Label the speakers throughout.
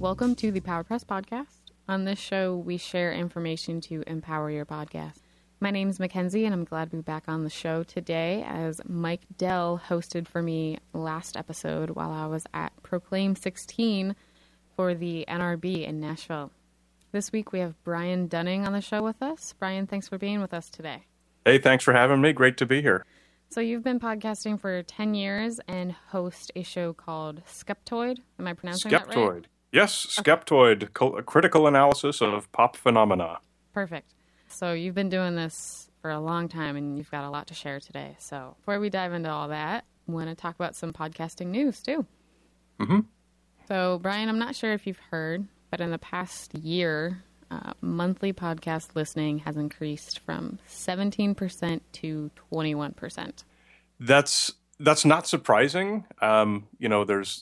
Speaker 1: Welcome to the PowerPress podcast. On this show, we share information to empower your podcast. My name's Mackenzie, and I'm glad to be back on the show today as Mike Dell hosted for me last episode while I was at Proclaim 16 for the NRB in Nashville. This week, we have Brian Dunning on the show with us. Brian, thanks for being with us today.
Speaker 2: Hey, thanks for having me. Great to be here.
Speaker 1: So you've been podcasting for 10 years and host a show called Skeptoid. Am I pronouncing that right?
Speaker 2: Skeptoid. Yes, Skeptoid, a critical analysis of pop phenomena.
Speaker 1: Perfect. So you've been doing this for a long time, and you've got a lot to share today. So before we dive into all that, I want to talk about some podcasting news, too.
Speaker 2: Mm-hmm.
Speaker 1: So, Brian, I'm not sure if you've heard, but in the past year, monthly podcast listening has increased from 17% to 21%.
Speaker 2: That's not surprising. There's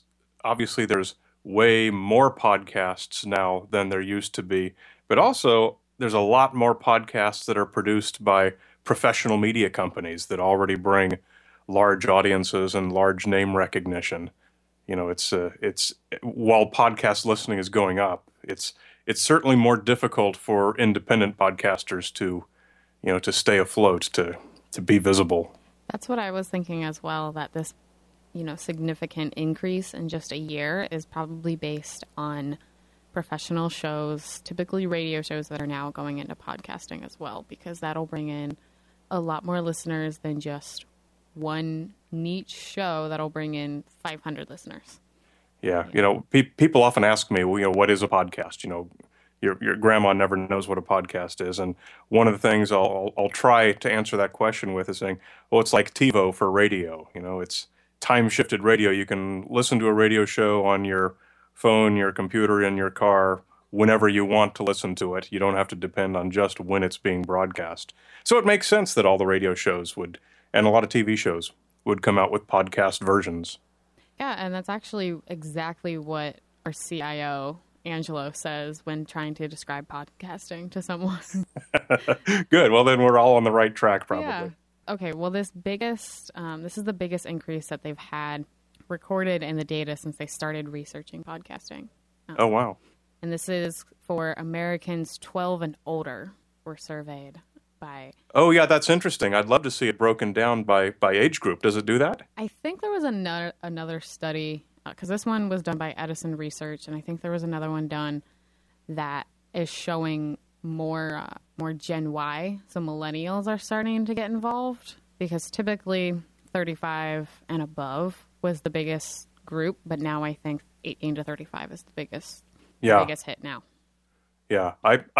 Speaker 2: way more podcasts now than there used to be, but also there's a lot more podcasts that are produced by professional media companies that already bring large audiences and large name recognition. You know, it's while podcast listening is going up, it's certainly more difficult for independent podcasters to stay afloat, to be visible.
Speaker 1: That's what I was thinking as well, that this significant increase in just a year is probably based on professional shows, typically radio shows that are now going into podcasting as well, because that'll bring in a lot more listeners than just one niche show that'll bring in 500 listeners.
Speaker 2: Yeah. People often ask me, what is a podcast? Your grandma never knows what a podcast is. And one of the things I'll try to answer that question with is saying, well, it's like TiVo for radio. It's time-shifted radio. You can listen to a radio show on your phone, your computer, in your car, whenever you want to listen to it. You don't have to depend on just when it's being broadcast. So it makes sense that all the radio shows would, and a lot of TV shows, would come out with podcast versions.
Speaker 1: Yeah, and that's actually exactly what our CIO, Angelo, says when trying to describe podcasting to someone.
Speaker 2: Good. Well, then we're all on the right track, probably.
Speaker 1: Yeah. Okay, well, this is the biggest increase that they've had recorded in the data since they started researching podcasting.
Speaker 2: Oh, wow.
Speaker 1: And this is for Americans 12 and older were surveyed by...
Speaker 2: Oh, yeah, that's interesting. I'd love to see it broken down by age group. Does it do that?
Speaker 1: I think there was another study, because this one was done by Edison Research, and I think there was another one done that is showing more Gen Y, so millennials are starting to get involved, because typically 35 and above was the biggest group, but now I think 18 to 35 is the biggest hit now.
Speaker 2: Yeah,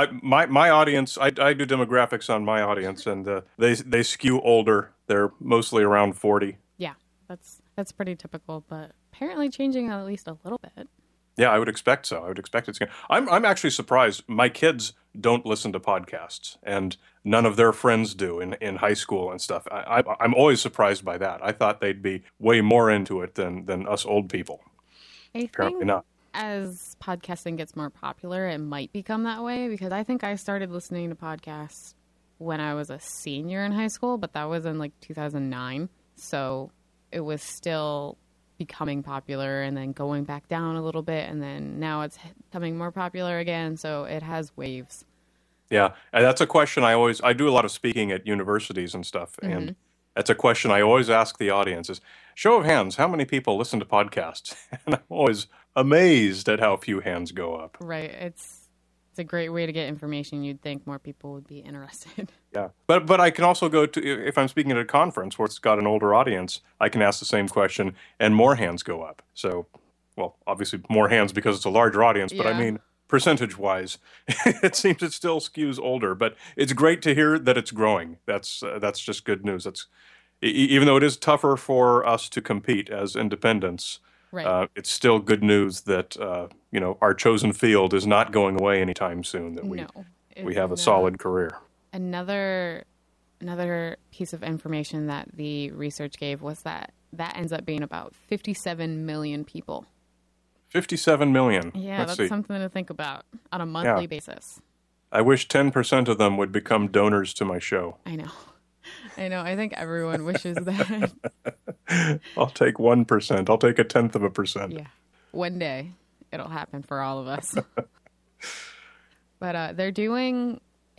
Speaker 2: my audience, I do demographics on my audience, and they skew older. They're mostly around 40.
Speaker 1: Yeah, that's pretty typical, but apparently changing at least a little bit.
Speaker 2: Yeah, I would expect so. I would expect it's going to... I'm actually surprised. My kids don't listen to podcasts, and none of their friends do in high school and stuff. I'm always surprised by that. I thought they'd be way more into it than us old people. Apparently not.
Speaker 1: As podcasting gets more popular, it might become that way, because I think I started listening to podcasts when I was a senior in high school, but that was in like 2009. So it was still becoming popular and then going back down a little bit, and then now it's becoming more popular again, so it has waves.
Speaker 2: Yeah, and that's a question I do a lot of speaking at universities and stuff, and that's a question I always ask the audience is, show of hands, how many people listen to podcasts? And I'm always amazed at how few hands go up.
Speaker 1: Right, it's a great way to get information. You'd think more people would be interested.
Speaker 2: Yeah, but I can also go to, if I'm speaking at a conference where it's got an older audience, I can ask the same question and more hands go up. So, well, obviously more hands because it's a larger audience, but I mean, percentage-wise, it seems it still skews older. But it's great to hear that it's growing. That's just good news. Even though it is tougher for us to compete as independents,
Speaker 1: right.
Speaker 2: It's still good news that our chosen field is not going away anytime soon. That we have a solid career.
Speaker 1: Another piece of information that the research gave was that ends up being about 57 million people. 57 million. Yeah, that's something to think about on a monthly basis.
Speaker 2: I wish 10% of them would become donors to my show.
Speaker 1: I know. I think everyone wishes that.
Speaker 2: I'll take 1%. I'll take 1/10%.
Speaker 1: Yeah. One day it'll happen for all of us. But they're doing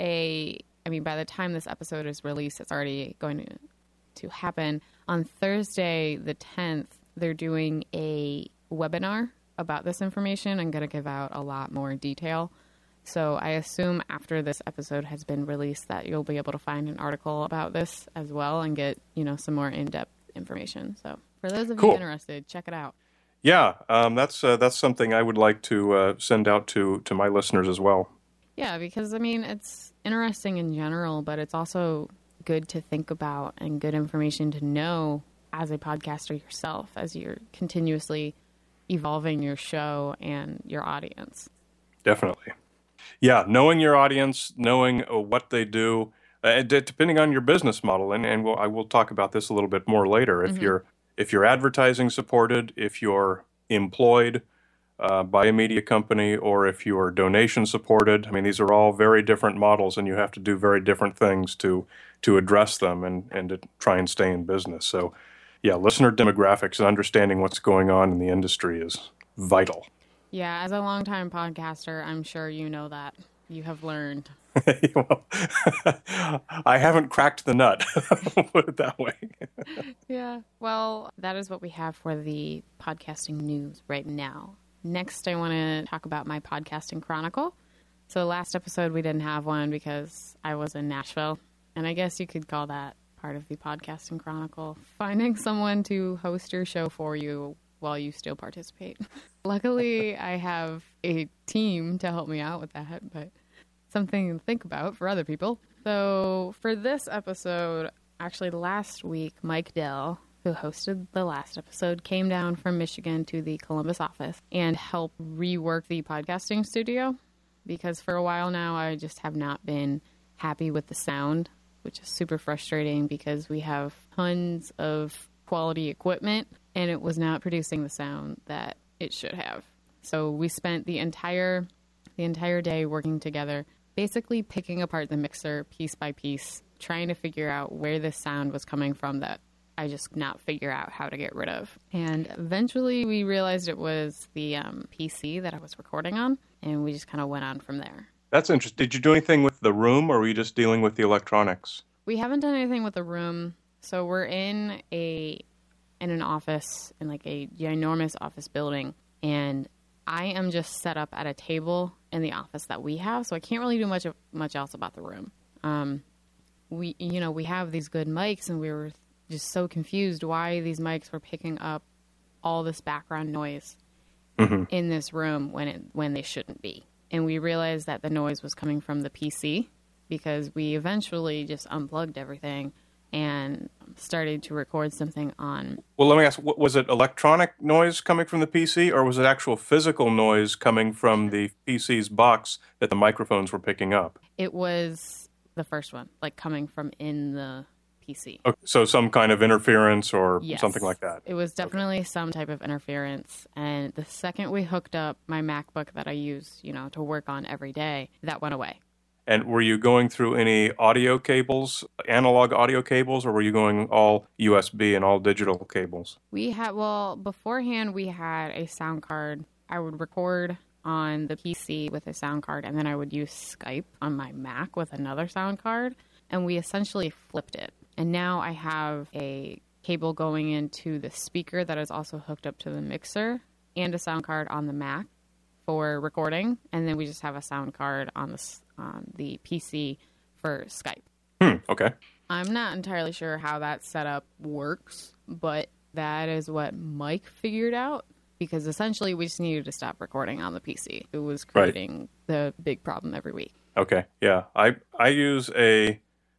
Speaker 1: by the time this episode is released, it's already going to happen. On Thursday, the 10th, they're doing a webinar about this information and going to give out a lot more detail. So I assume after this episode has been released that you'll be able to find an article about this as well and get, some more in-depth information. So for those of you interested, check it out.
Speaker 2: Yeah, that's something I would like to send out to my listeners as well.
Speaker 1: Yeah, because, it's interesting in general, but it's also good to think about and good information to know as a podcaster yourself as you're continuously evolving your show and your audience.
Speaker 2: Definitely. Yeah, knowing your audience, knowing what they do, depending on your business model, and I will talk about this a little bit more later. If you're advertising supported, if you're employed by a media company, or if you're donation supported, these are all very different models, and you have to do very different things to address them and to try and stay in business. So, yeah, listener demographics and understanding what's going on in the industry is vital.
Speaker 1: Yeah, as a longtime podcaster, I'm sure you know that. You have learned.
Speaker 2: Well, I haven't cracked the nut, put it that way.
Speaker 1: Yeah, well, that is what we have for the podcasting news right now. Next, I want to talk about my podcasting chronicle. So last episode, we didn't have one because I was in Nashville. And I guess you could call that part of the podcasting chronicle, finding someone to host your show for you while you still participate. Luckily, I have a team to help me out with that, but something to think about for other people. So for this episode, actually last week, Mike Dell, who hosted the last episode, came down from Michigan to the Columbus office and helped rework the podcasting studio, because for a while now, I just have not been happy with the sound, which is super frustrating because we have tons of quality equipment and it was not producing the sound that it should have. So we spent the entire day working together, basically picking apart the mixer piece by piece, trying to figure out where the sound was coming from that I just could not figure out how to get rid of. And eventually we realized it was the PC that I was recording on, and we just kind of went on from there.
Speaker 2: That's interesting. Did you do anything with the room, or were you just dealing with the electronics?
Speaker 1: We haven't done anything with the room. So we're in an office, in like a ginormous office building, and I am just set up at a table in the office that we have, so I can't really do much else about the room. We have these good mics, and we were just so confused why these mics were picking up all this background noise in this room when they shouldn't be. And we realized that the noise was coming from the PC, because we eventually just unplugged everything and started to record something on.
Speaker 2: Well, let me ask, was it electronic noise coming from the PC, or was it actual physical noise coming from the PC's box that the microphones were picking up?
Speaker 1: It was the first one, like coming from in the PC.
Speaker 2: Okay, so some kind of interference or something like that.
Speaker 1: It was definitely some type of interference. And the second we hooked up my MacBook that I use, to work on every day, that went away.
Speaker 2: And were you going through any audio cables, analog audio cables, or were you going all USB and all digital cables?
Speaker 1: Beforehand we had a sound card. I would record on the PC with a sound card, and then I would use Skype on my Mac with another sound card, and we essentially flipped it. And now I have a cable going into the speaker that is also hooked up to the mixer, and a sound card on the Mac for recording, and then we just have a sound card on the PC for Skype.
Speaker 2: Okay.
Speaker 1: I'm not entirely sure how that setup works, but that is what Mike figured out, because essentially we just needed to stop recording on the PC. It was creating the big problem every week.
Speaker 2: Okay. Yeah. I use a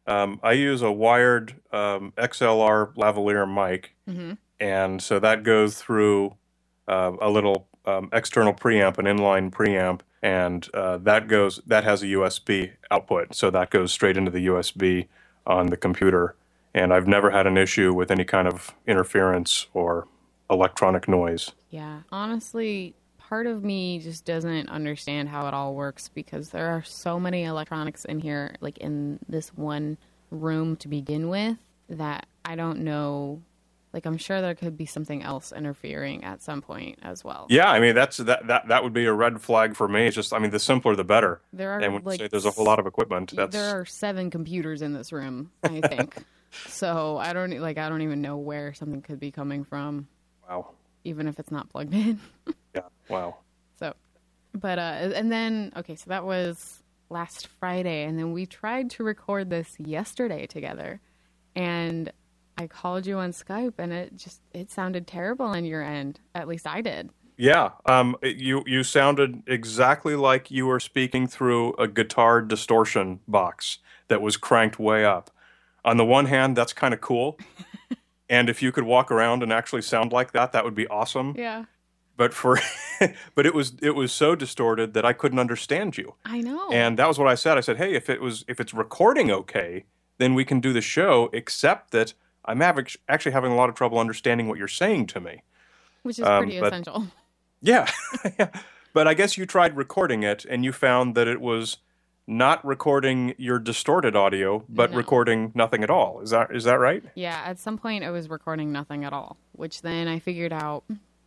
Speaker 2: wired XLR lavalier mic, and so that goes through a little external preamp, an inline preamp, and that has a USB output, so that goes straight into the USB on the computer. And I've never had an issue with any kind of interference or electronic noise.
Speaker 1: Yeah, honestly, part of me just doesn't understand how it all works, because there are so many electronics in here, like in this one room to begin with, that I don't know like I'm sure there could be something else interfering at some point as well.
Speaker 2: Yeah, I mean that would be a red flag for me. It's just, I mean, the simpler the better.
Speaker 1: There are
Speaker 2: And when you
Speaker 1: like
Speaker 2: say there's a whole lot of equipment,
Speaker 1: there are 7 computers in this room, I think. So I don't even know where something could be coming from,
Speaker 2: wow.
Speaker 1: even if it's not plugged in.
Speaker 2: Yeah, wow.
Speaker 1: So, but and then so that was last Friday, and then we tried to record this yesterday together, and I called you on Skype, and it sounded terrible on your end. At least I did.
Speaker 2: Yeah, you sounded exactly like you were speaking through a guitar distortion box that was cranked way up. On the one hand, that's kind of cool, and if you could walk around and actually sound like that, that would be awesome.
Speaker 1: Yeah.
Speaker 2: But but it was so distorted that I couldn't understand you.
Speaker 1: I know.
Speaker 2: And that was what I said. I said, hey, if it's recording okay, then we can do the show, except that I'm actually having a lot of trouble understanding what you're saying to me.
Speaker 1: Which is pretty essential.
Speaker 2: Yeah. Yeah. But I guess you tried recording it and you found that it was not recording your distorted audio, but recording nothing at all. Is that right?
Speaker 1: Yeah, at some point it was recording nothing at all, which then I figured out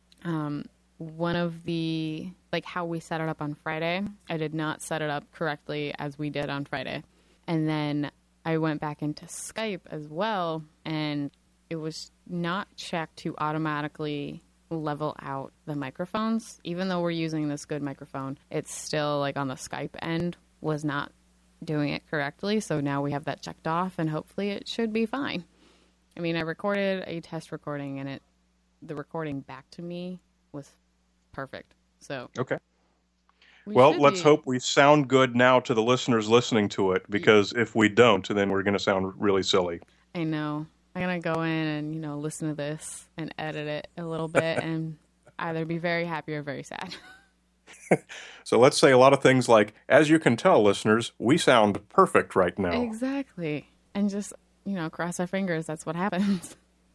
Speaker 1: one of the, like how we set it up on Friday, I did not set it up correctly as we did on Friday. And then I went back into Skype as well, and it was not checked to automatically level out the microphones. Even though we're using this good microphone, it's still like on the Skype end was not doing it correctly. So now we have that checked off, and hopefully it should be fine. I mean, I recorded a test recording, and the recording back to me was perfect. So
Speaker 2: okay. Well, let's hope we sound good now to the listeners listening to it, because if we don't, then we're going to sound really silly.
Speaker 1: I know. I'm going to go in and, listen to this and edit it a little bit and either be very happy or very sad.
Speaker 2: So let's say a lot of things like, as you can tell, listeners, we sound perfect right now.
Speaker 1: Exactly. And just, cross our fingers. That's what happens.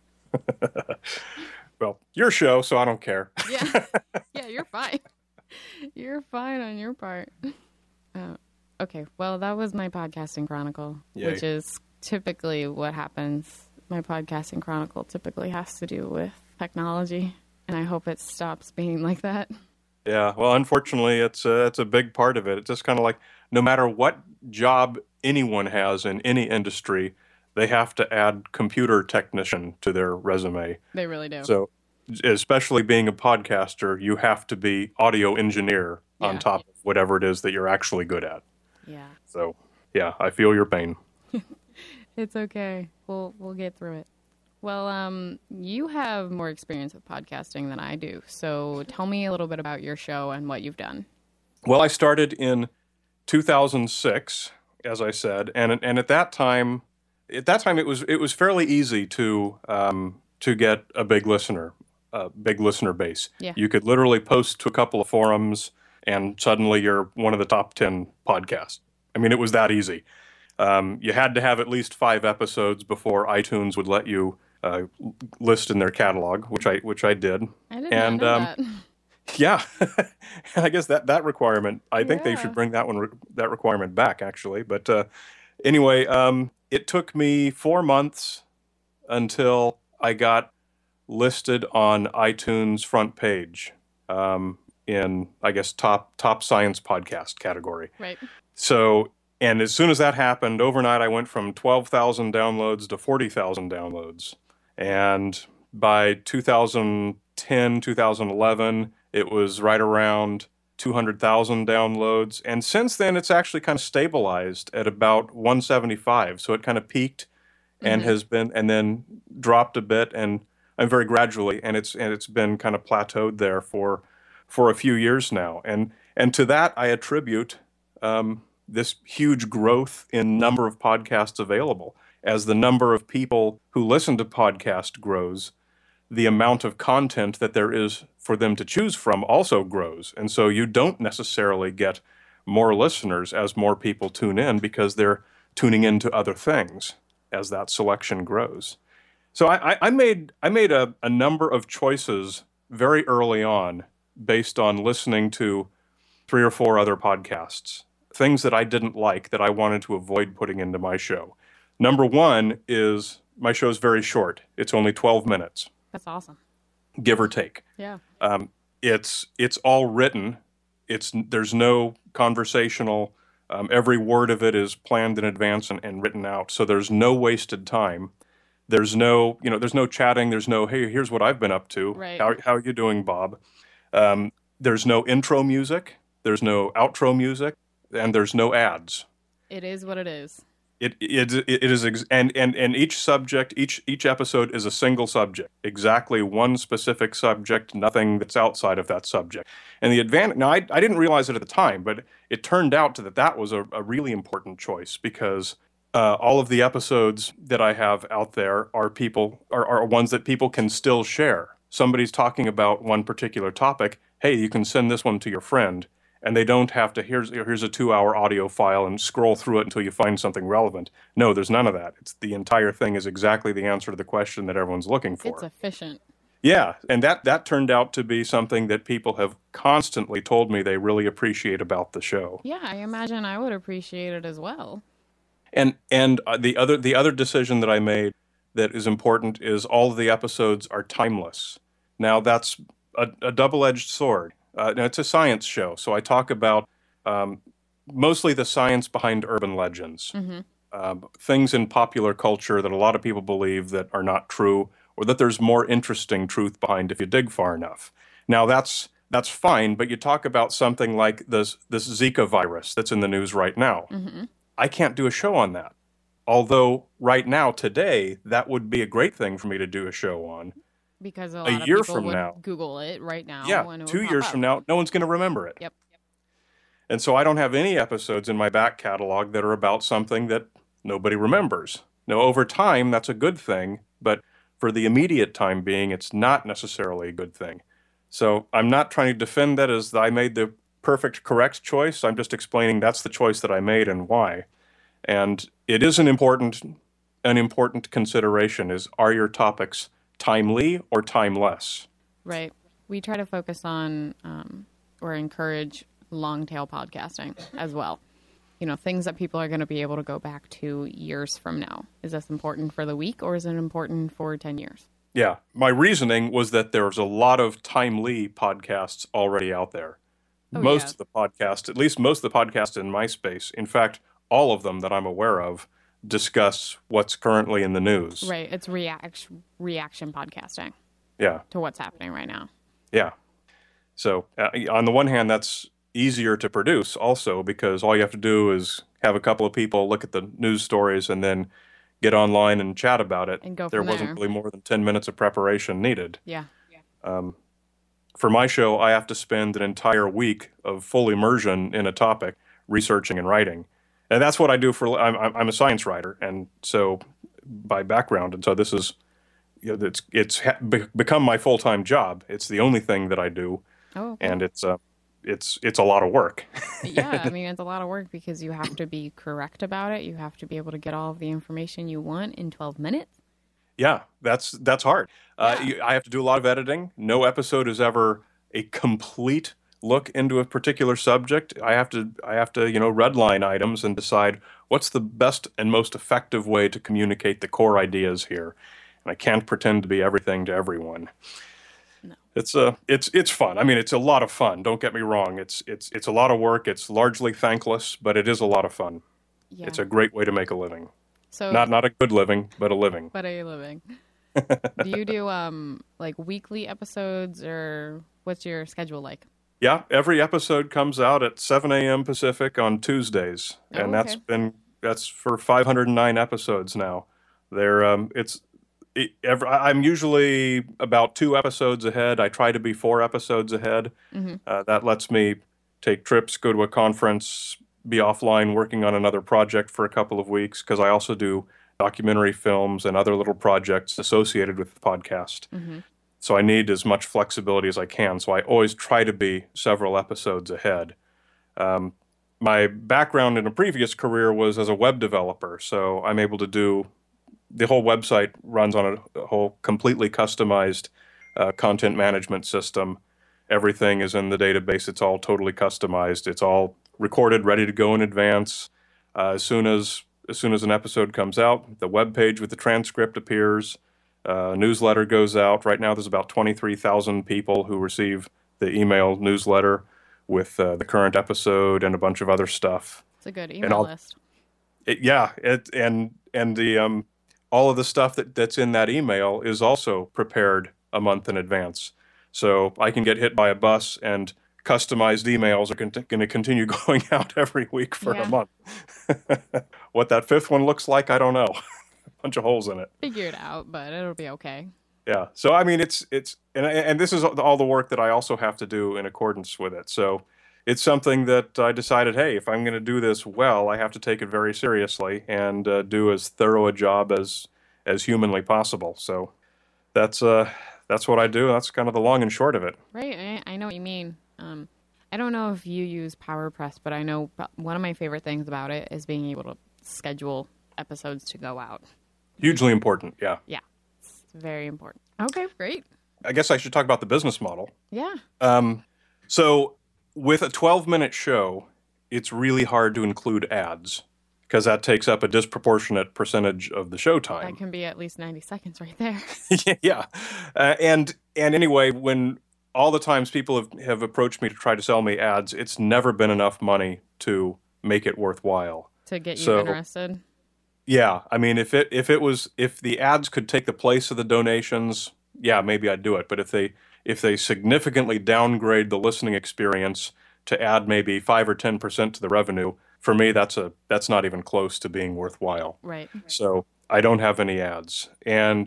Speaker 2: Well, your show, so I don't care.
Speaker 1: Yeah. Yeah, you're fine. You're fine on your part. Okay, well, that was my podcasting chronicle,
Speaker 2: Yay.
Speaker 1: Which is typically what happens. My podcasting chronicle typically has to do with technology, and I hope it stops being like that.
Speaker 2: Yeah, well, unfortunately, it's a big part of it. It's just kind of like no matter what job anyone has in any industry, they have to add computer technician to their resume.
Speaker 1: They really do.
Speaker 2: So, especially being a podcaster, you have to be audio engineer on top of whatever it is that you're actually good at.
Speaker 1: Yeah.
Speaker 2: So, yeah, I feel your pain.
Speaker 1: It's okay. We'll get through it. Well, you have more experience with podcasting than I do. So tell me a little bit about your show and what you've done.
Speaker 2: Well, I started in 2006, as I said, and at that time it was fairly easy to get a big listener base.
Speaker 1: Yeah.
Speaker 2: You could literally post to a couple of forums, and suddenly you're one of the top 10 podcasts. I mean, it was that easy. You had to have at least 5 episodes before iTunes would let you list in their catalog, which I did.
Speaker 1: I did not know that.
Speaker 2: Yeah, I guess that requirement. I think they should bring that requirement back, actually. But anyway, it took me 4 months until I got listed on iTunes front page in, I guess, top science podcast category.
Speaker 1: Right.
Speaker 2: So, and as soon as that happened, overnight I went from 12,000 downloads to 40,000 downloads. And by 2010, 2011, it was right around 200,000 downloads. And since then, it's actually kind of stabilized at about 175. So it kind of peaked and has been, and then dropped a bit, and I'm very gradually, and it's been kind of plateaued there for a few years now. And to that, I attribute this huge growth in number of podcasts available. As the number of people who listen to podcasts grows, the amount of content that there is for them to choose from also grows. And so you don't necessarily get more listeners as more people tune in, because they're tuning into other things as that selection grows. So I made a number of choices very early on based on listening to 3 or 4 other podcasts, things that I didn't like that I wanted to avoid putting into my show. Number one is my show's very short. It's only 12 minutes,
Speaker 1: That's awesome.
Speaker 2: give or take.
Speaker 1: Yeah.
Speaker 2: It's all written. There's no conversational. Every word of it is planned in advance and written out. So there's no wasted time. There's no chatting. There's no, hey, here's what I've been up to.
Speaker 1: Right.
Speaker 2: How are you doing, Bob? There's no intro music. There's no outro music, and there's no ads.
Speaker 1: It is what it is.
Speaker 2: It is and each subject, each episode is a single subject, exactly one specific subject, nothing that's outside of that subject. And the advantage, now I didn't realize it at the time, but it turned out that was a really important choice, because all of the episodes that I have out there are ones that people can still share. Somebody's talking about one particular topic. Hey, you can send this one to your friend, and they don't have to, here's a 2-hour audio file and scroll through it until you find something relevant. No, there's none of that. The entire thing is exactly the answer to the question that everyone's looking for.
Speaker 1: It's efficient.
Speaker 2: Yeah, and that turned out to be something that people have constantly told me they really appreciate about the show.
Speaker 1: Yeah, I imagine I would appreciate it as well.
Speaker 2: And the other decision that I made that is important is all of the episodes are timeless. Now that's a double-edged sword. Now it's a science show, so I talk about mostly the science behind urban legends, things in popular culture that a lot of people believe that are not true, or that there's more interesting truth behind if you dig far enough. Now that's fine, but you talk about something like this Zika virus that's in the news right now. I can't do a show on that. Although right now, today, that would be a great thing for me to do a show on.
Speaker 1: Because a lot of
Speaker 2: year
Speaker 1: people
Speaker 2: from
Speaker 1: would
Speaker 2: now,
Speaker 1: Google it right now.
Speaker 2: Yeah,
Speaker 1: and it would
Speaker 2: 2
Speaker 1: pop
Speaker 2: years
Speaker 1: up.
Speaker 2: from now, no one's going to remember it.
Speaker 1: Yep.
Speaker 2: And so I don't have any episodes in my back catalog that are about something that nobody remembers. Now, over time, that's a good thing, but for the immediate time being, it's not necessarily a good thing. So I'm not trying to defend that as I made the correct choice. I'm just explaining that's the choice that I made and why. And it is an important consideration is, are your topics timely or timeless?
Speaker 1: Right. We try to focus on or encourage long tail podcasting as well. Things that people are going to be able to go back to years from now. Is this important for the week, or is it important for 10 years?
Speaker 2: Yeah. My reasoning was that there's a lot of timely podcasts already out there. Most of the podcasts, at least most of the podcasts in my space, in fact, all of them that I'm aware of, discuss what's currently in the news.
Speaker 1: Right. It's reaction podcasting.
Speaker 2: Yeah.
Speaker 1: To what's happening right now.
Speaker 2: Yeah. So on the one hand, that's easier to produce also, because all you have to do is have a couple of people look at the news stories and then get online and chat about it.
Speaker 1: And go
Speaker 2: there
Speaker 1: from
Speaker 2: wasn't
Speaker 1: there.
Speaker 2: really more than 10 minutes of preparation needed.
Speaker 1: Yeah.
Speaker 2: For my show, I have to spend an entire week of full immersion in a topic, researching and writing. And that's what I do I'm a science writer, and so by background, and so this is, it's become my full-time job. It's the only thing that I do,
Speaker 1: Oh, cool.
Speaker 2: and it's a lot of work.
Speaker 1: Yeah, I mean, it's a lot of work because you have to be correct about it. You have to be able to get all of the information you want in 12 minutes.
Speaker 2: Yeah, that's hard. I have to do a lot of editing. No episode is ever a complete look into a particular subject. I have to redline items and decide what's the best and most effective way to communicate the core ideas here. And I can't pretend to be everything to everyone.
Speaker 1: No.
Speaker 2: It's fun. I mean, it's a lot of fun. Don't get me wrong. It's a lot of work. It's largely thankless, but it is a lot of fun.
Speaker 1: Yeah.
Speaker 2: It's a great way to make a living.
Speaker 1: So
Speaker 2: Not a good living, but a living.
Speaker 1: But a living. Do you do like weekly episodes, or what's your schedule like?
Speaker 2: Yeah, every episode comes out at 7 a.m. Pacific on Tuesdays,
Speaker 1: Oh,
Speaker 2: and
Speaker 1: okay.
Speaker 2: that's for 509 episodes now. I'm usually about 2 episodes ahead. I try to be 4 episodes ahead. That lets me take trips, go to a conference, be offline working on another project for a couple of weeks, because I also do documentary films and other little projects associated with the podcast. So I need as much flexibility as I can. So I always try to be several episodes ahead. My background in a previous career was as a web developer, so I'm able to do the whole website runs on a whole completely customized content management system. Everything is in the database. It's all totally customized. It's all recorded, ready to go in advance. As soon as as soon as an episode comes out, the web page with the transcript appears. Newsletter goes out. Right now, there's about 23,000 people who receive the email newsletter with the current episode and a bunch of other stuff.
Speaker 1: It's a good
Speaker 2: And
Speaker 1: email list.
Speaker 2: and the all of the stuff that's in that email is also prepared a month in advance. So I can get hit by a bus and customized emails are going to continue going out every week for a month. What that fifth one looks like, I don't know. A bunch of holes in it.
Speaker 1: Figure it out, but it'll be okay.
Speaker 2: Yeah. So I mean, it's and this is all the work that I also have to do in accordance with it. So it's something that I decided, hey, if I'm going to do this well, I have to take it very seriously and do as thorough a job as humanly possible. So that's what I do. That's kind of the long and short of it.
Speaker 1: Right. I know what you mean. I don't know if you use PowerPress, but I know one of my favorite things about it is being able to schedule episodes to go out.
Speaker 2: Hugely important. Yeah.
Speaker 1: Yeah. It's very important. Okay, great.
Speaker 2: I guess I should talk about the business model.
Speaker 1: Yeah.
Speaker 2: So with a 12-minute show, it's really hard to include ads because that takes up a disproportionate percentage of the show time.
Speaker 1: That can be at least 90 seconds right there.
Speaker 2: Yeah. And anyway, when all the times people have approached me to try to sell me ads, it's never been enough money to make it worthwhile.
Speaker 1: To get you interested?
Speaker 2: Yeah. I mean, if the ads could take the place of the donations, yeah, maybe I'd do it. But if they significantly downgrade the listening experience to add maybe 5 or 10% to the revenue, for me, that's not even close to being worthwhile.
Speaker 1: Right.
Speaker 2: So I don't have any ads. And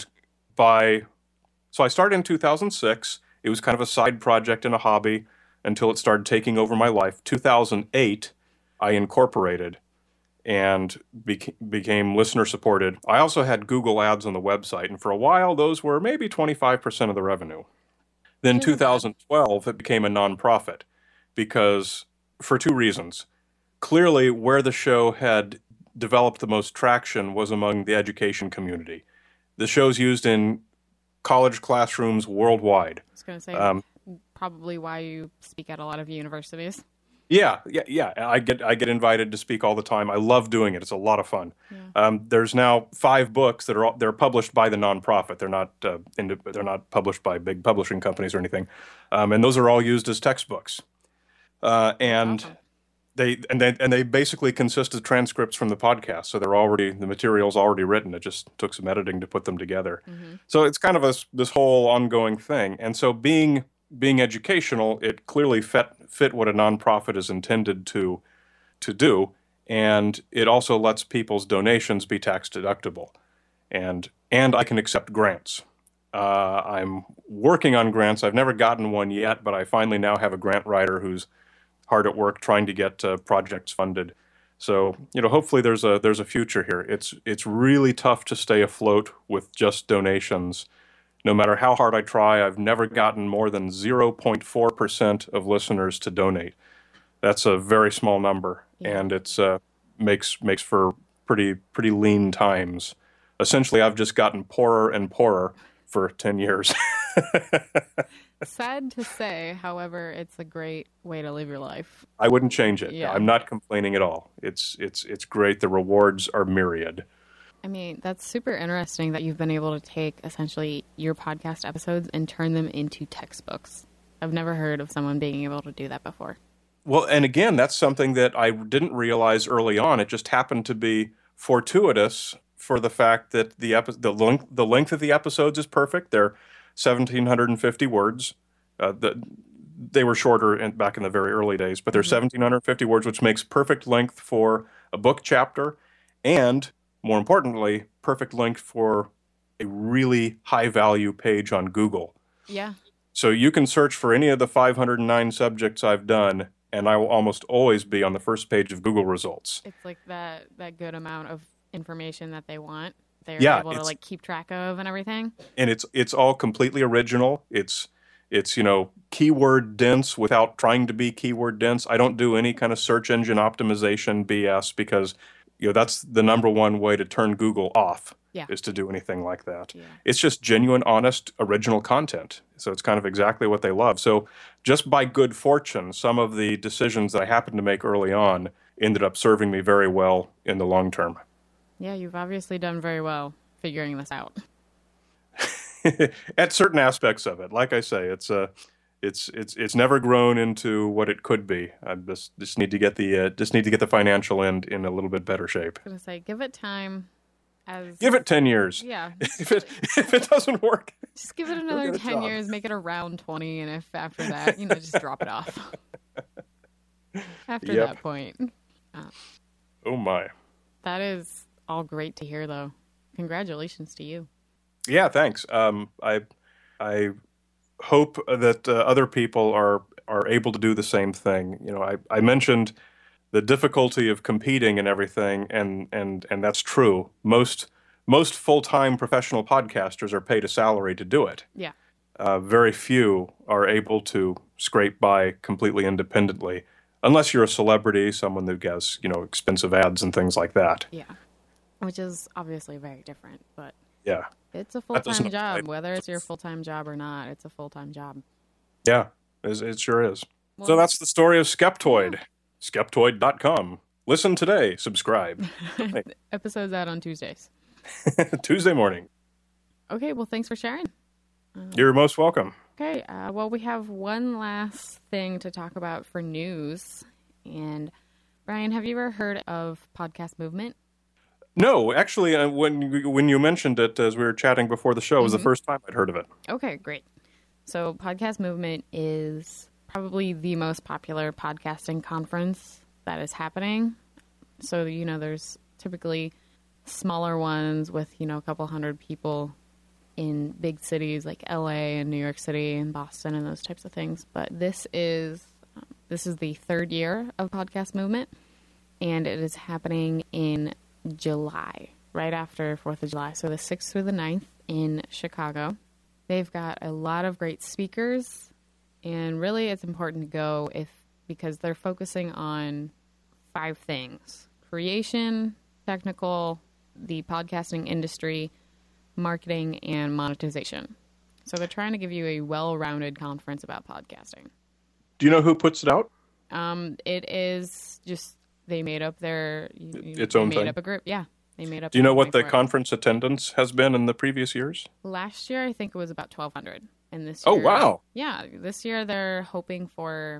Speaker 2: so I started in 2006. It was kind of a side project and a hobby until it started taking over my life. 2008, I incorporated and became listener supported. I also had Google ads on the website, and for a while, those were maybe 25% of the revenue. Then 2012, it became a nonprofit because for two reasons. Clearly, where the show had developed the most traction was among the education community. The show's used in college classrooms worldwide.
Speaker 1: I was going to say, probably why you speak at a lot of universities.
Speaker 2: Yeah. I get invited to speak all the time. I love doing it. It's a lot of fun. Yeah. There's now 5 books that they're published by the nonprofit. They're not published by big publishing companies or anything, and those are all used as textbooks. And awesome. They basically consist of transcripts from the podcast. So the material's already written. It just took some editing to put them together. Mm-hmm. So it's kind of this whole ongoing thing. And so being educational, it clearly fit what a nonprofit is intended to do, and it also lets people's donations be tax deductible, and I can accept grants. I'm working on grants. I've never gotten one yet, but I finally now have a grant writer who's hard at work trying to get projects funded. So hopefully there's a future here. It's really tough to stay afloat with just donations. No matter how hard I try, I've never gotten more than 0.4% of listeners to donate. That's a very small number, and it's makes for pretty lean times. Essentially, I've just gotten poorer and poorer for 10 years.
Speaker 1: Sad to say, however, it's a great way to live your life.
Speaker 2: I wouldn't change it.
Speaker 1: Yeah.
Speaker 2: I'm not complaining at all. It's great. The rewards are myriad.
Speaker 1: I mean, that's super interesting that you've been able to take essentially your podcast episodes and turn them into textbooks. I've never heard of someone being able to do that before.
Speaker 2: Well, and again, that's something that I didn't realize early on. It just happened to be fortuitous for the fact that the length of the episodes is perfect. They're 1,750 words. They were shorter back in the very early days, but they're 1,750 words, which makes perfect length for a book chapter, and more importantly, perfect length for a really high-value page on Google.
Speaker 1: Yeah.
Speaker 2: So you can search for any of the 509 subjects I've done, and I will almost always be on the first page of Google results.
Speaker 1: It's like that good amount of information that they want. They're able to keep track of and everything. And
Speaker 2: it's all completely original. It's keyword dense without trying to be keyword dense. I don't do any kind of search engine optimization BS because that's the number one way to turn Google off. Is to do anything like that. Yeah. It's just genuine, honest, original content. So it's kind of exactly what they love. So just by good fortune, some of the decisions that I happened to make early on ended up serving me very well in the long term.
Speaker 1: Yeah, you've obviously done very well figuring this out.
Speaker 2: At certain aspects of it. Like I say, it's never grown into what it could be. I just need to get the financial end in a little bit better shape.
Speaker 1: I was gonna say, give it time. As
Speaker 2: Give it 10 years.
Speaker 1: Yeah,
Speaker 2: If it doesn't work,
Speaker 1: just give it
Speaker 2: go
Speaker 1: another
Speaker 2: get a
Speaker 1: 10
Speaker 2: job.
Speaker 1: years, make it around 20, and if after that, just drop it off. After
Speaker 2: Yep.
Speaker 1: that point.
Speaker 2: Oh my.
Speaker 1: That is all great to hear, though. Congratulations to you.
Speaker 2: Yeah, thanks. I hope that other people are able to do the same thing. I mentioned the difficulty of competing and everything, and that's true. Most full-time professional podcasters are paid a salary to do it.
Speaker 1: Yeah.
Speaker 2: Very few are able to scrape by completely independently, unless you're a celebrity, someone who gets, expensive ads and things like that.
Speaker 1: Yeah. Which is obviously very different, but
Speaker 2: Yeah.
Speaker 1: it's a
Speaker 2: That doesn't
Speaker 1: full-time job.
Speaker 2: apply.
Speaker 1: Whether it's your full-time job or not, it's a full-time job.
Speaker 2: Yeah, it sure is.
Speaker 1: Well,
Speaker 2: So that's the story of Skeptoid. Skeptoid.com. Listen today. Subscribe.
Speaker 1: Episodes out on Tuesdays.
Speaker 2: Tuesday morning.
Speaker 1: Okay, well, thanks for sharing.
Speaker 2: You're most welcome.
Speaker 1: Okay, well, we have one last thing to talk about for news. And Brian, have you ever heard of Podcast Movement?
Speaker 2: No, actually, when you mentioned it as we were chatting before the show, it was the first time I'd heard of it.
Speaker 1: Okay, great. So Podcast Movement is probably the most popular podcasting conference that is happening. So, there's typically smaller ones with, a couple hundred people in big cities like LA and New York City and Boston and those types of things. But this is the third year of Podcast Movement, and it is happening in July, right after 4th of July. So the 6th through the 9th in Chicago. They've got a lot of great speakers, and really it's important to go because they're focusing on 5 things: creation, technical, the podcasting industry, marketing, and monetization. So they're trying to give you a well-rounded conference about podcasting.
Speaker 2: Do you know who puts it out?
Speaker 1: It is just they made up their
Speaker 2: Its
Speaker 1: they
Speaker 2: own
Speaker 1: made
Speaker 2: thing?
Speaker 1: up a group. Yeah, they made up.
Speaker 2: Do you know what the
Speaker 1: company for it.
Speaker 2: conference attendance has been in the previous years?
Speaker 1: Last year, I think it was about 1,200, and this
Speaker 2: Oh,
Speaker 1: year,
Speaker 2: wow.
Speaker 1: yeah, this year they're hoping for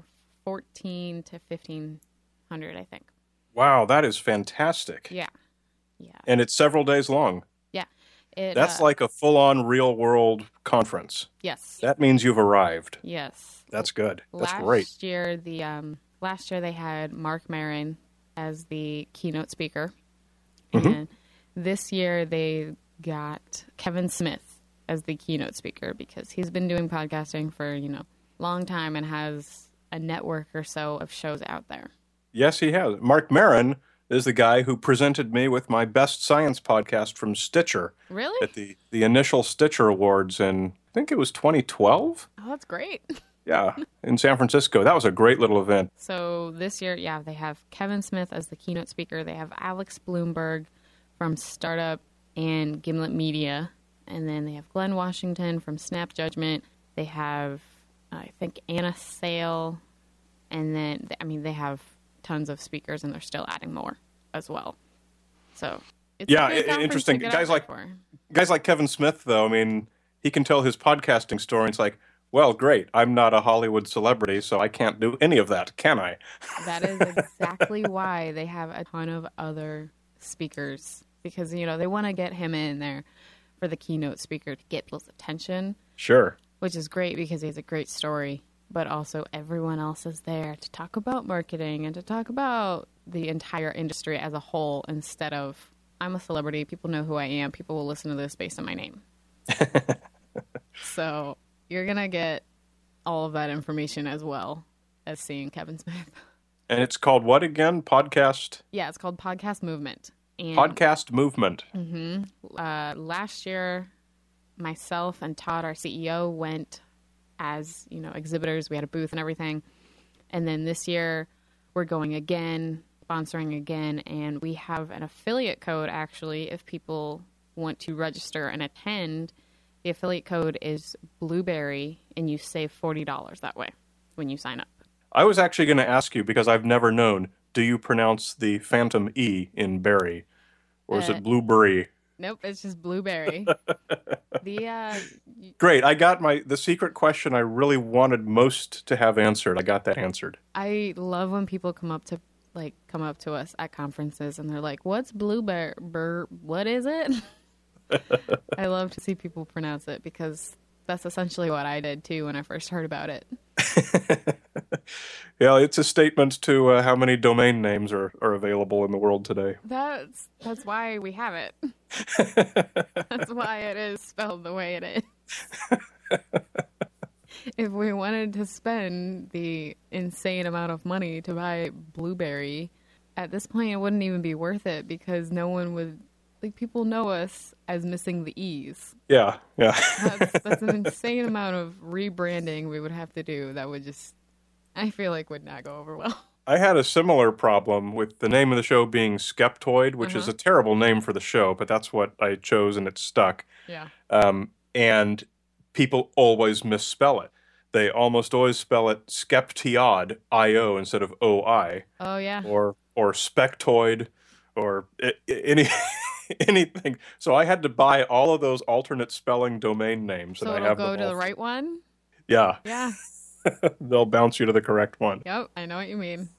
Speaker 1: 14 to 1,500, I think.
Speaker 2: Wow, that is fantastic.
Speaker 1: Yeah.
Speaker 2: And it's several days long. That's like a full-on real-world conference.
Speaker 1: Yes.
Speaker 2: That means you've arrived.
Speaker 1: Yes.
Speaker 2: That's good. That's
Speaker 1: last
Speaker 2: great.
Speaker 1: Year, last year they had Mark Maron as the keynote speaker, and this year they got Kevin Smith as the keynote speaker because he's been doing podcasting for long time and has a network or so of shows out there.
Speaker 2: Yes, he has. Mark Maron is the guy who presented me with my best science podcast from Stitcher.
Speaker 1: Really?
Speaker 2: At the initial Stitcher Awards in, I think it was 2012?
Speaker 1: Oh, that's great.
Speaker 2: Yeah, in San Francisco. That was a great little event.
Speaker 1: So this year, yeah, they have Kevin Smith as the keynote speaker. They have Alex Bloomberg from Startup and Gimlet Media. And then they have Glenn Washington from Snap Judgment. They have, I think, Anna Sale. And then, they have tons of speakers, and they're still adding more as well. So it's a good conference
Speaker 2: interesting.
Speaker 1: to get
Speaker 2: Guys
Speaker 1: out there
Speaker 2: Guys like Kevin Smith, though, he can tell his podcasting story. It's like, well, great. I'm not a Hollywood celebrity, so I can't do any of that, can I?
Speaker 1: That is exactly why they have a ton of other speakers, because, they want to get him in there for the keynote speaker to get people's attention.
Speaker 2: Sure.
Speaker 1: Which is great because he has a great story, but also everyone else is there to talk about marketing and to talk about the entire industry as a whole instead of, I'm a celebrity, people know who I am, people will listen to this based on my name. So you're going to get all of that information as well as seeing Kevin Smith.
Speaker 2: And it's called what again? Podcast?
Speaker 1: Yeah, it's called Podcast Movement. And
Speaker 2: Podcast Movement.
Speaker 1: last year, myself and Todd, our CEO, went as, exhibitors. We had a booth and everything. And then this year, we're going again, sponsoring again, and we have an affiliate code, actually, if people want to register and attend. The affiliate code is Blueberry, and you save $40 that way when you sign up.
Speaker 2: I was actually going to ask you, because I've never known, do you pronounce the phantom E in berry Or is it blueberry?
Speaker 1: Nope, it's just blueberry.
Speaker 2: Great. I got the secret question I really wanted most to have answered. I got that answered.
Speaker 1: I love when people come up to us at conferences and they're like, "What's blueberry? What is it?" I love to see people pronounce it because that's essentially what I did too when I first heard about it.
Speaker 2: Yeah, it's a statement to how many domain names are available in the world today.
Speaker 1: That's why we have it. That's why it is spelled the way it is. If we wanted to spend the insane amount of money to buy blueberry, at this point it wouldn't even be worth it because no one would, people know us as missing the E's.
Speaker 2: Yeah.
Speaker 1: That's an insane amount of rebranding we would have to do that would just, I feel like, would not go over well.
Speaker 2: I had a similar problem with the name of the show being Skeptoid, which is a terrible name for the show, but that's what I chose and it stuck.
Speaker 1: Yeah.
Speaker 2: And people always misspell it. They almost always spell it Skeptiod, I-O, instead of O-I.
Speaker 1: Oh, yeah.
Speaker 2: Or Spectoid, or anything. So I had to buy all of those alternate spelling domain names.
Speaker 1: So
Speaker 2: and
Speaker 1: it'll go to the right one?
Speaker 2: Yeah.
Speaker 1: Yeah.
Speaker 2: They'll bounce you to the correct one.
Speaker 1: Yep, I know what you mean.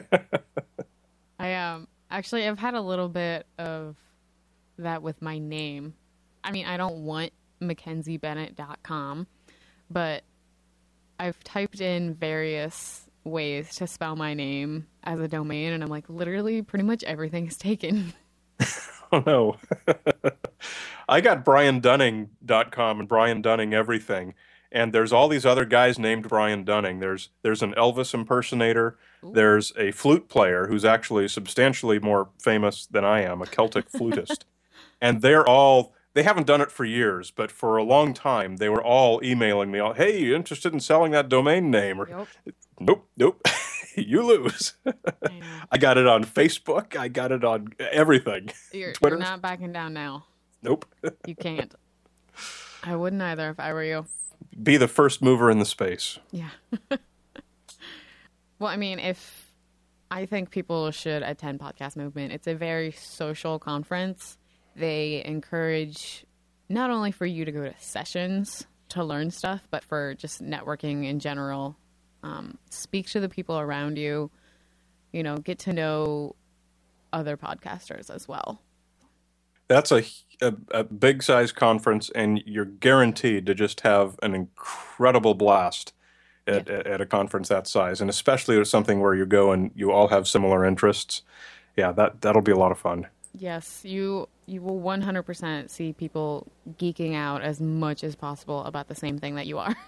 Speaker 1: I've had a little bit of that with my name. I mean, I don't want MackenzieBennett.com, but I've typed in various ways to spell my name as a domain, and I'm like, literally, pretty much everything is taken.
Speaker 2: Oh, no. I got BrianDunning.com and Brian Dunning everything. And there's all these other guys named Brian Dunning. There's an Elvis impersonator. Ooh. There's a flute player who's actually substantially more famous than I am, a Celtic flutist. And they haven't done it for years, but for a long time, they were all emailing me, hey, you interested in selling that domain name? Or, Nope. You lose. I got it on Facebook. I got it on everything.
Speaker 1: You're
Speaker 2: Twitter.
Speaker 1: You're not backing down now.
Speaker 2: Nope.
Speaker 1: You can't. I wouldn't either if I were you.
Speaker 2: Be the first mover in the space.
Speaker 1: Yeah. Well, I mean, I think people should attend Podcast Movement. It's a very social conference. They encourage not only for you to go to sessions to learn stuff, but for just networking in general. Speak to the people around you, get to know other podcasters as well.
Speaker 2: That's a big size conference, and you're guaranteed to just have an incredible blast at a conference that size, and especially with something where you go and you all have similar interests. Yeah, that'll be a lot of fun.
Speaker 1: Yes, you will 100% see people geeking out as much as possible about the same thing that you are.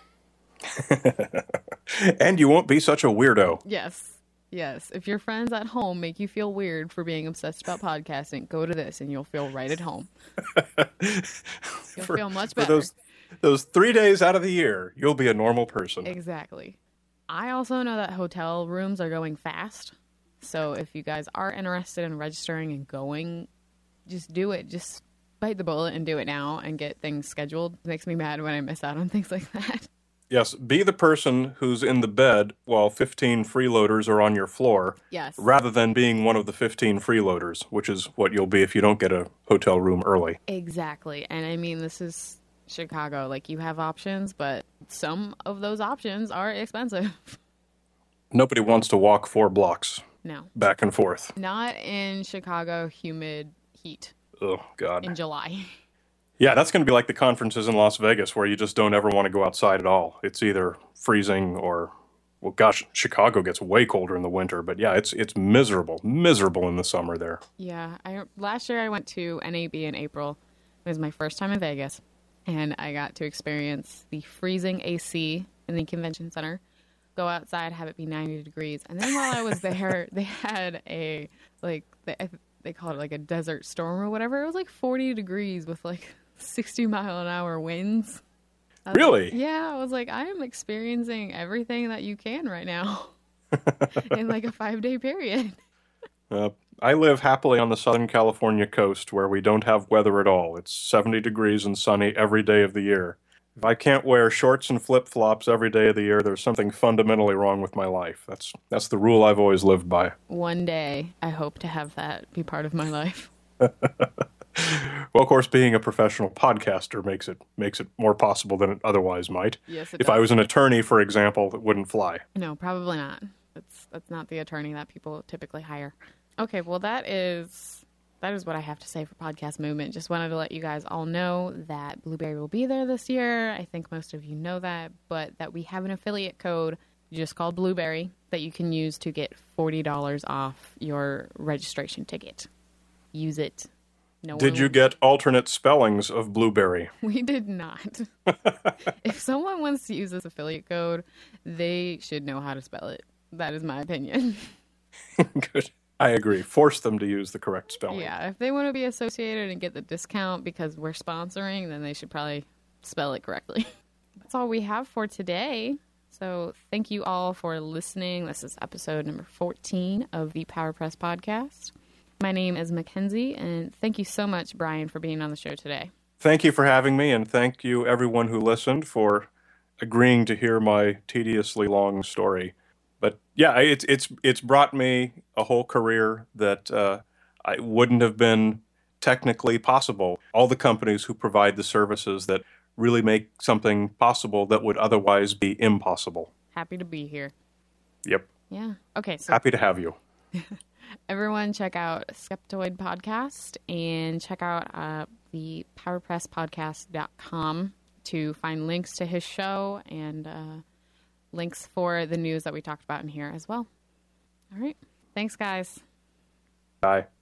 Speaker 2: And you won't be such a weirdo.
Speaker 1: Yes. If your friends at home make you feel weird for being obsessed about podcasting, go to this and you'll feel right at home. You'll feel much better.
Speaker 2: For those 3 days out of the year, you'll be a normal person.
Speaker 1: Exactly. I also know that hotel rooms are going fast. So if you guys are interested in registering and going, just do it. Just bite the bullet and do it now and get things scheduled. It makes me mad when I miss out on things like that.
Speaker 2: Yes, be the person who's in the bed while 15 freeloaders are on your floor.
Speaker 1: Yes.
Speaker 2: Rather than being one of the 15 freeloaders, which is what you'll be if you don't get a hotel room early.
Speaker 1: Exactly. And I mean, this is Chicago. You have options, but some of those options are expensive.
Speaker 2: Nobody wants to walk 4 blocks.
Speaker 1: No.
Speaker 2: Back and forth.
Speaker 1: Not in Chicago humid heat.
Speaker 2: Oh, God.
Speaker 1: In July.
Speaker 2: Yeah, that's going to be like the conferences in Las Vegas where you just don't ever want to go outside at all. It's either freezing or, well, gosh, Chicago gets way colder in the winter. But yeah, it's miserable in the summer there.
Speaker 1: Yeah, last year I went to NAB in April. It was my first time in Vegas, and I got to experience the freezing AC in the convention center. Go outside, have it be 90 degrees. And then while I was there, they had they called it a desert storm or whatever. It was 40 degrees with 60-mile-an-hour winds.
Speaker 2: Really?
Speaker 1: I was I am experiencing everything that you can right now in a 5-day period.
Speaker 2: I live happily on the Southern California coast where we don't have weather at all. It's 70 degrees and sunny every day of the year. If I can't wear shorts and flip-flops every day of the year, there's something fundamentally wrong with my life. That's the rule I've always lived by.
Speaker 1: One day, I hope to have that be part of my life.
Speaker 2: Well, of course, being a professional podcaster makes it more possible than it otherwise might.
Speaker 1: Yes, it
Speaker 2: If
Speaker 1: does.
Speaker 2: I was an attorney, for example, it wouldn't fly.
Speaker 1: No, probably not. That's not the attorney that people typically hire. Okay, well that is what I have to say for Podcast Movement. Just wanted to let you guys all know that Blueberry will be there this year. I think most of you know that, but that we have an affiliate code just called Blueberry that you can use to get $40 off your registration ticket. Use it. No
Speaker 2: Did
Speaker 1: one
Speaker 2: you get alternate spellings of blueberry?
Speaker 1: We did not. If someone wants to use this affiliate code, they should know how to spell it. That is my opinion.
Speaker 2: Good. I agree. Force them to use the correct spelling.
Speaker 1: Yeah, if they want to be associated and get the discount because we're sponsoring, then they should probably spell it correctly. That's all we have for today. So thank you all for listening. This is episode number 14 of the PowerPress podcast. My name is Mackenzie, and thank you so much, Brian, for being on the show today.
Speaker 2: Thank you for having me, and thank you everyone who listened for agreeing to hear my tediously long story. But yeah, it's brought me a whole career that I wouldn't have been technically possible. All the companies who provide the services that really make something possible that would otherwise be impossible.
Speaker 1: Happy to be here.
Speaker 2: Yep.
Speaker 1: Yeah. Okay, so
Speaker 2: Happy to have you.
Speaker 1: everyone check out Skeptoid Podcast and check out the PowerPressPodcast.com to find links to his show and links for the news that we talked about in here as well. All right. Thanks, guys.
Speaker 2: Bye.